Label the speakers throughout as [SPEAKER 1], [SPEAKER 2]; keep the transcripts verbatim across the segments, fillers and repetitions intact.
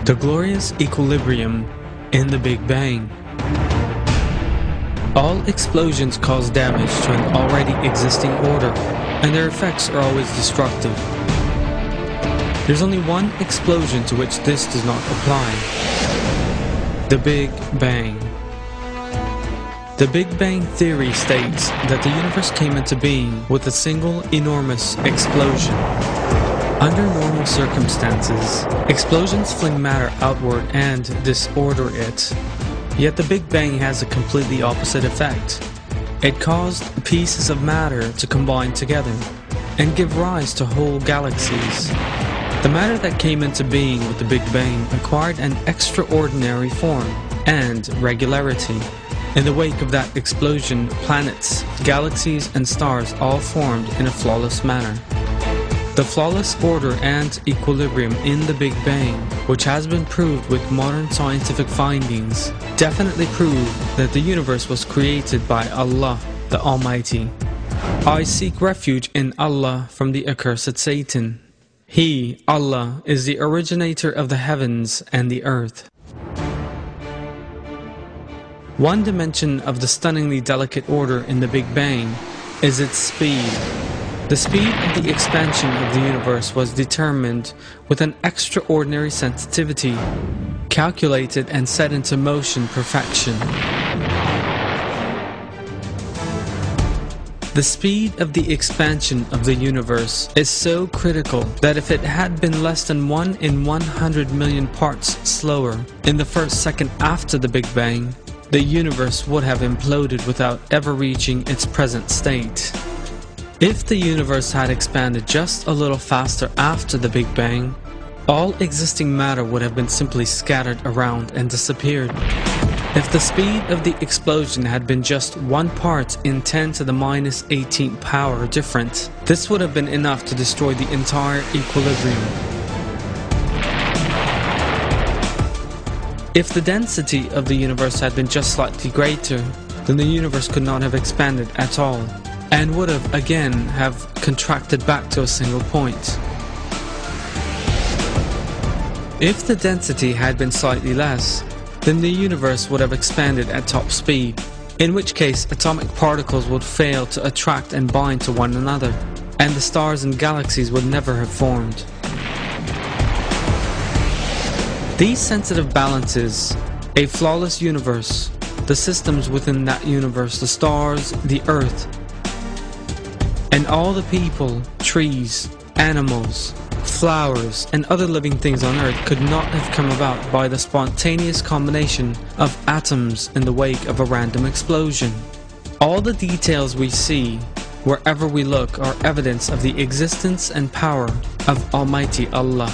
[SPEAKER 1] The glorious equilibrium in the Big Bang. All explosions cause damage to an already existing order, and their effects are always destructive. There's only one explosion to which this does not apply: the Big Bang. The Big Bang theory states that the universe came into being with a single enormous explosion. Under normal circumstances, explosions fling matter outward and disorder it. Yet the Big Bang has a completely opposite effect. It caused pieces of matter to combine together and give rise to whole galaxies. The matter that came into being with the Big Bang acquired an extraordinary form and regularity. In the wake of that explosion, planets, galaxies, and stars all formed in a flawless manner. The flawless order and equilibrium in the Big Bang, which has been proved with modern scientific findings, definitely prove that the universe was created by Allah, the Almighty. I seek refuge in Allah from the accursed Satan. He, Allah, is the originator of the heavens and the earth. One dimension of the stunningly delicate order in the Big Bang is its speed. The speed of the expansion of the universe was determined with an extraordinary sensitivity, calculated and set into motion perfection. The speed of the expansion of the universe is so critical that if it had been less than one in one hundred million parts slower in the first second after the Big Bang, the universe would have imploded without ever reaching its present state. If the universe had expanded just a little faster after the Big Bang, all existing matter would have been simply scattered around and disappeared. If the speed of the explosion had been just one part in ten to the minus eighteenth power different, this would have been enough to destroy the entire equilibrium. If the density of the universe had been just slightly greater, then the universe could not have expanded at all, and would have again have contracted back to a single point. If the density had been slightly less, then the universe would have expanded at top speed, in which case atomic particles would fail to attract and bind to one another, and the stars and galaxies would never have formed. These sensitive balances, a flawless universe, the systems within that universe, the stars, the earth, and all the people, trees, animals, flowers, and other living things on earth could not have come about by the spontaneous combination of atoms in the wake of a random explosion. All the details we see, wherever we look, are evidence of the existence and power of Almighty Allah.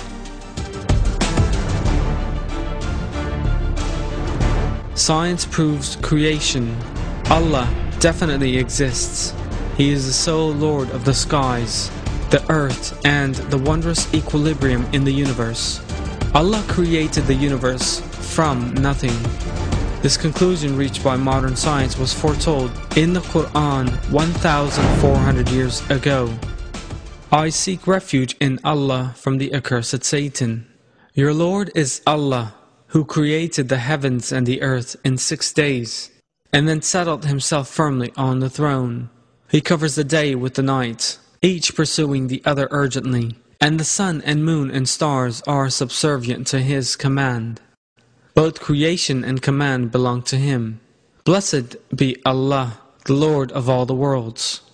[SPEAKER 1] Science proves creation. Allah definitely exists. He is the sole Lord of the skies, the earth, and the wondrous equilibrium in the universe. Allah created the universe from nothing. This conclusion reached by modern science was foretold in the Quran one thousand four hundred years ago. I seek refuge in Allah from the accursed Satan. Your Lord is Allah, who created the heavens and the earth in six days, and then settled himself firmly on the throne. He covers the day with the night, each pursuing the other urgently, and the sun and moon and stars are subservient to his command. Both creation and command belong to him. Blessed be Allah, the Lord of all the worlds.